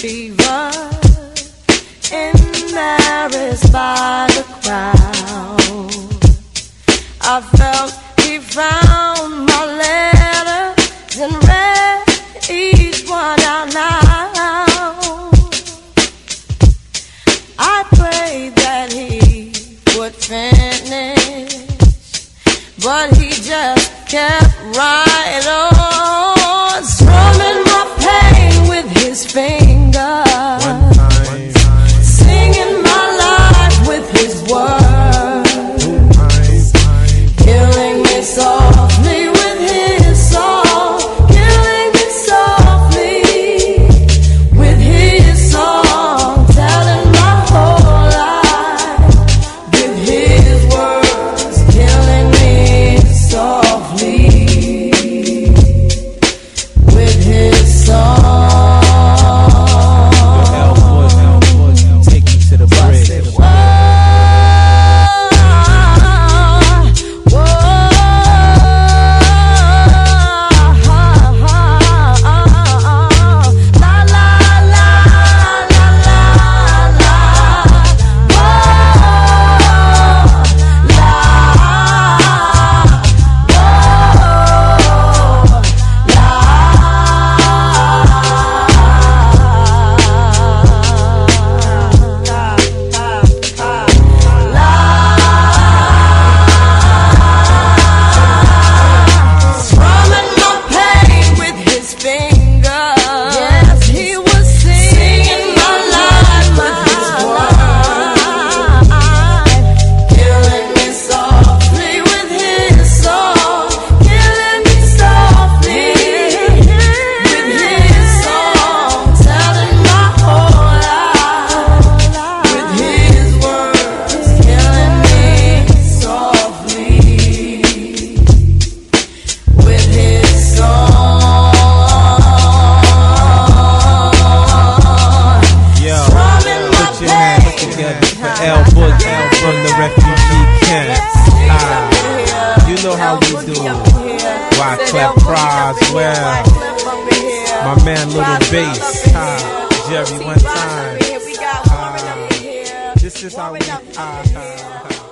fever, embarrassed by the crowd. I felt he found my letters and read each one out loud. I prayed that he would finish, but he just kept right on, strumming my pain with his fingers, singing my life with his words, killing me softly with his song, killing me softly with his song, telling my whole life with his words, killing me softly with his song. Take me to the bridge. L Boogie from the refugee camps. You know how we do. Wyclef Croswell, my man Little Bass, Jerry one time. This is how we.